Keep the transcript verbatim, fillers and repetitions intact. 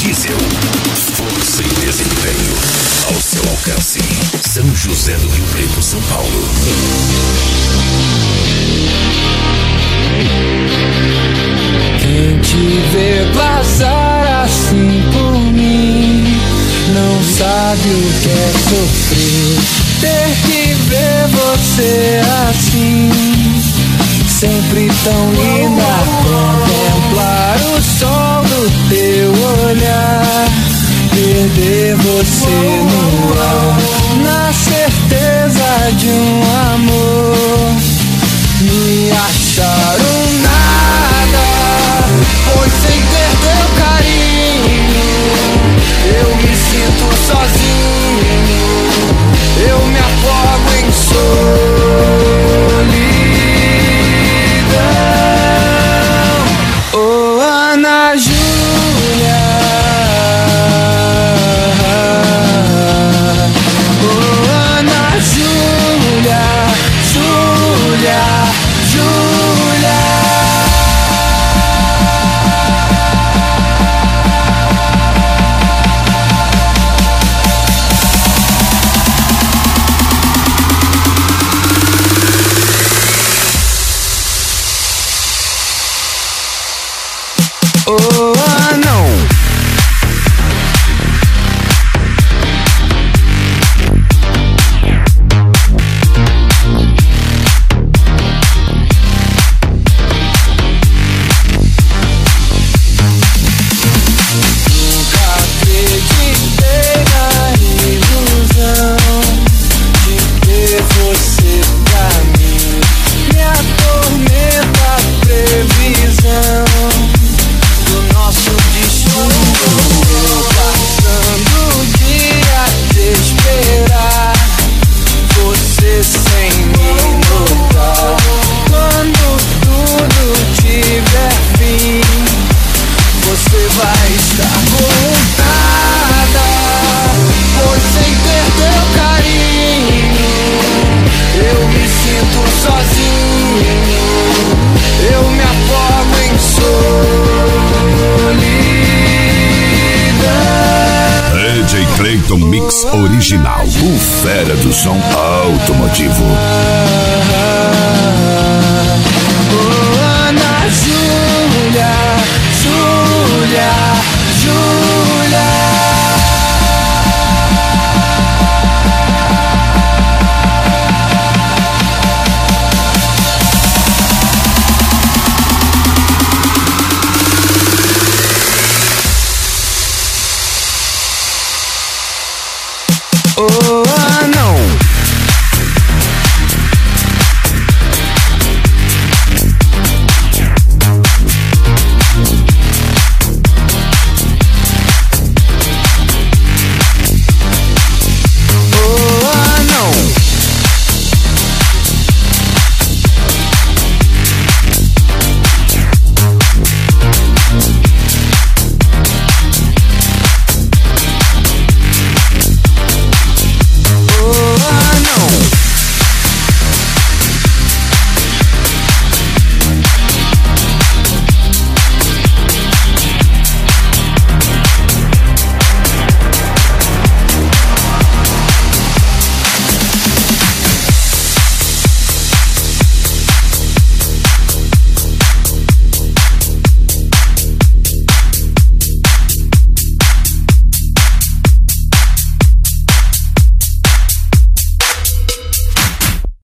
diesel. Força e desempenho ao seu alcance. São José do Rio Preto, São Paulo. Quem te vê passar assim por mim não sabe o que é sofrer. Ter que ver você assim, sempre tão linda. Contemplar o sol do teu olhar, perder você no ar, na certeza de um amor. Me acharam nada, pois sem ter teu carinho eu me sinto sozinho. Eu me afogo em solidão. Oh, Ana Júlia, oh, Ana Júlia, Júlia, Júlia. Oh, ah, não. Nunca acreditei na ilusão de ter você pra mim. Me atormenta a previsão do nosso destino. Eu passando o dia de esperar você sem me notar. Quando tudo tiver fim, você vai estar contada, pois sem ter teu carinho eu me sinto sozinho. Eu me afogo em solidão. D J Clayton Mix Original, o fera do som automotivo. Oh, Ana Júlia, Júlia.